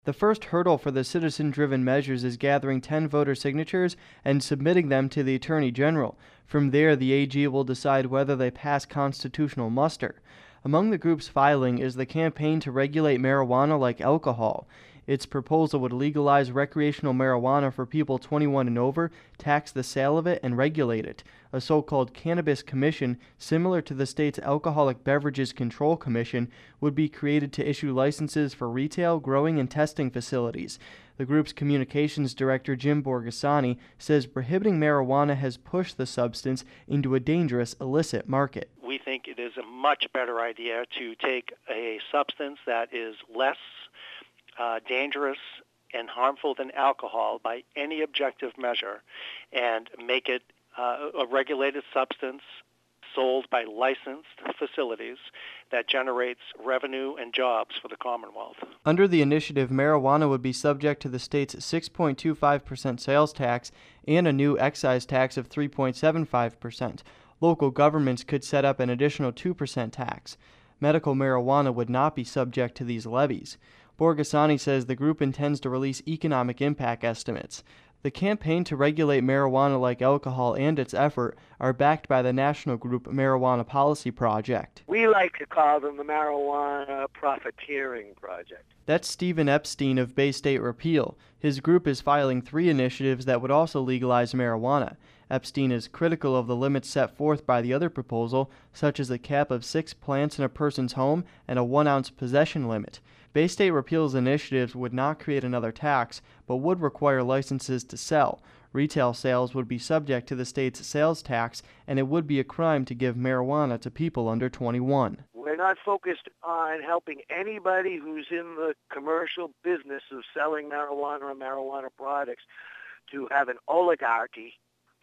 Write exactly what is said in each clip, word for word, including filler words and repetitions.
The first hurdle for the citizen-driven measures is gathering ten voter signatures and submitting them to the Attorney General. From there, the A G will decide whether they pass constitutional muster. Among the groups filing is the Campaign to Regulate Marijuana Like Alcohol. Its proposal would legalize recreational marijuana for people twenty-one and over, tax the sale of it, and regulate it. A so-called Cannabis Commission, similar to the state's Alcoholic Beverages Control Commission, would be created to issue licenses for retail, growing, and testing facilities. The group's communications director, Jim Borghesani, says prohibiting marijuana has pushed the substance into a dangerous illicit market. We think it is a much better idea to take a substance that is less uh, dangerous and harmful than alcohol by any objective measure and make it uh, a regulated substance sold by licensed facilities that generates revenue and jobs for the Commonwealth. Under the initiative, marijuana would be subject to the state's six point two five percent sales tax and a new excise tax of three point seven five percent. Local governments could set up an additional two percent tax. Medical marijuana would not be subject to these levies. Borghesani says the group intends to release economic impact estimates. The Campaign to Regulate Marijuana Like Alcohol and its effort are backed by the national group Marijuana Policy Project. We like to call them the Marijuana Profiteering Project. That's Stephen Epstein of Bay State Repeal. His group is filing three initiatives that would also legalize marijuana. Epstein is critical of the limits set forth by the other proposal, such as a cap of six plants in a person's home and a one-ounce possession limit. Bay State Repeal's initiatives would not create another tax, but would require licenses to sell. Retail sales would be subject to the state's sales tax, and it would be a crime to give marijuana to people under twenty-one. We're not focused on helping anybody who's in the commercial business of selling marijuana or marijuana products to have an oligarchy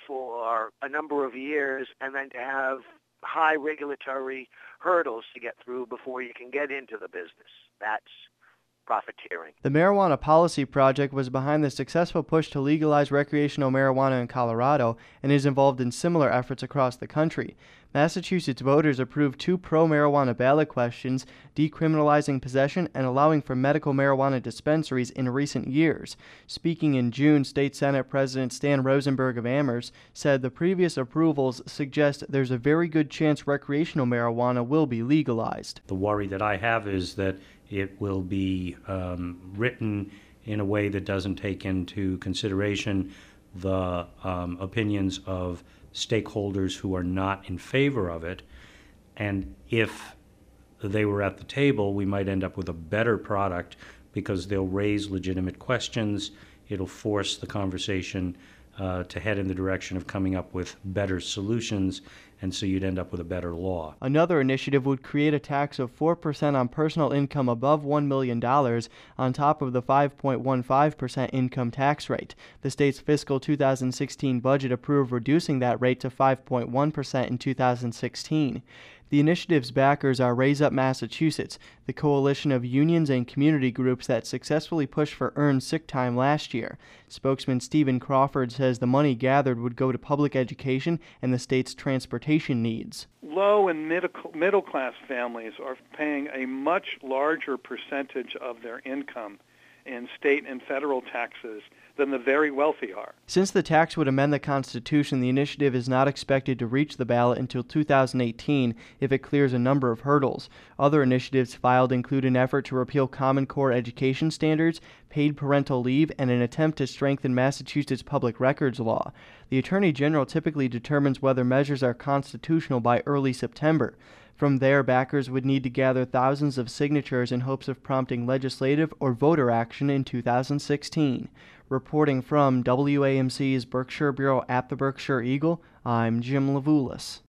for a number of years and then to have high regulatory hurdles to get through before you can get into the business. That's profiteering. The Marijuana Policy Project was behind the successful push to legalize recreational marijuana in Colorado and is involved in similar efforts across the country. Massachusetts voters approved two pro-marijuana ballot questions, decriminalizing possession and allowing for medical marijuana dispensaries in recent years. Speaking in June, State Senate President Stan Rosenberg of Amherst said the previous approvals suggest there's a very good chance recreational marijuana will be legalized. The worry that I have is that it will be um, written in a way that doesn't take into consideration the um, opinions of stakeholders who are not in favor of it. And if they were at the table, we might end up with a better product because they'll raise legitimate questions. It'll force the conversation uh, to head in the direction of coming up with better solutions, and so you'd end up with a better law. Another initiative would create a tax of four percent on personal income above one million dollars on top of the five point one five percent income tax rate. The state's fiscal two thousand sixteen budget approved reducing that rate to five point one percent in two thousand sixteen. The initiative's backers are Raise Up Massachusetts, the coalition of unions and community groups that successfully pushed for earned sick time last year. Spokesman Stephen Crawford says the money gathered would go to public education and the state's transportation needs. Low and middle class families are paying a much larger percentage of their income in state and federal taxes than the very wealthy are. Since the tax would amend the Constitution, the initiative is not expected to reach the ballot until two thousand eighteen if it clears a number of hurdles. Other initiatives filed include an effort to repeal Common Core education standards, paid parental leave, and an attempt to strengthen Massachusetts public records law. The Attorney General typically determines whether measures are constitutional by early September. From there, backers would need to gather thousands of signatures in hopes of prompting legislative or voter action in two thousand sixteen. Reporting from W A M C's Berkshire Bureau at the Berkshire Eagle, I'm Jim Levulis.